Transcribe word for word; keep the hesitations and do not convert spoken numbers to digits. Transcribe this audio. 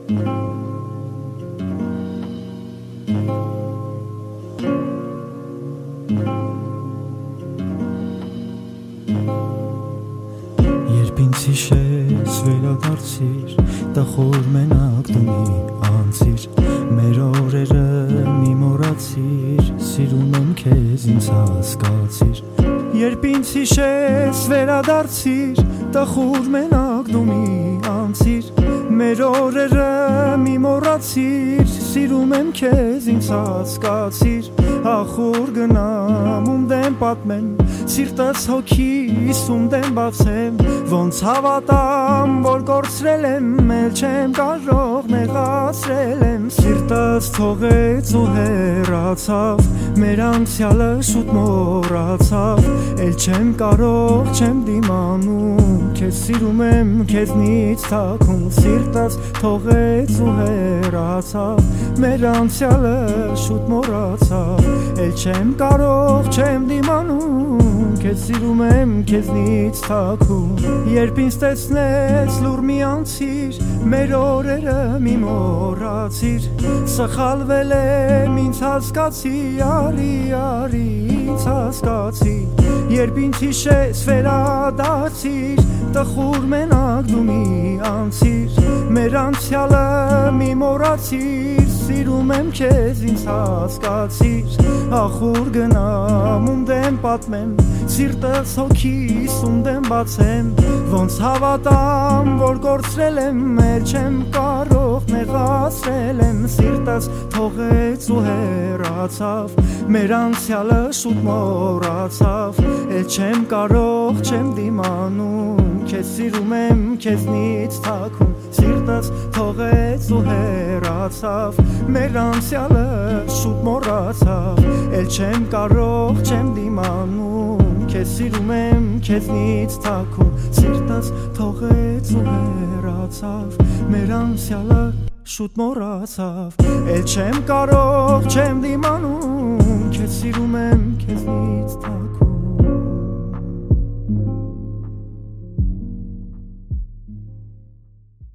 Երբ ինձ հիշես վերադարձիր, տխուր մենակ դու մի անցիր, մեր օրերը մի մոռացիր, սիրում եմ քեզ ինձ հասկացիր։ Երբ ինձ հիշես վերադարձիր, տխուր մենակ դու մի անցիր, մեր օրերը մի մոռացիր, սիրում եմ քեզ ինձ հասկացիր։ Ախուր գնամ ում դեմ պատմեմ, սիրտս հոգիս ում դեմ բացեմ, ոնց հավատամ, որ կորցրել եմ, էլ չեմ կարող նեղացրել եմ։ Սիրտս թողեց ու հեռացավ, մեր անցյալը շուտ մոռացավ, էլ չեմ կարող, չեմ դիմանում, քեզ սիրում եմ, քեզնից թաքուն։ Սիրտս թողեց ու հեռացավ, մեր անցյալը շուտ մոռացավ, էլ չեմ կարող, չեմ դիմանում, քեզ սիրում եմ, քեզնից թաքուն։ Երբ ինձ տեսնես լուր մի անցիր, մեր օրերը մի մոռացիր, սխալվել եմ, ինձ հասկացի, արի, արի, ինձ հասկացի։ Երբ ինձ հիշես վերադարձիր, տխուր մենակ դու մի անցիր, մեր անցյալը մի մոռացիր, սիրում եմ քեզ ինձ հասկացիր։ Ախուր գնամ ում դեմ պատմեմ, սիրտս հոգիս ում դեմ բացեմ, ոնց հավատամ, որ կորցրել եմ, էլ չեմ կարող նեղացրել եմ։ Սիրտս թողեց ու հեռացավ, մեր անցյալը շուտ մոռացավ, էլ չեմ կարող, չեմ դիմանում, քեզ սիրում եմ, քեզնից թաքուն։ Սիրտս թողեց ու հեռացավ, մեր անցյալը շուտ մոռացավ, էլ չեմ կարող, չեմ դիմանում, քեզ սիրում եմ, քեզնից թաքուն։ Սիրտս թողեց ու հեռացավ, մեր անցյալը շուտ մոռացավ, էլ չեմ կարող, չեմ դիմանում, քեզ սիրում եմ, քեզնից թաքուն։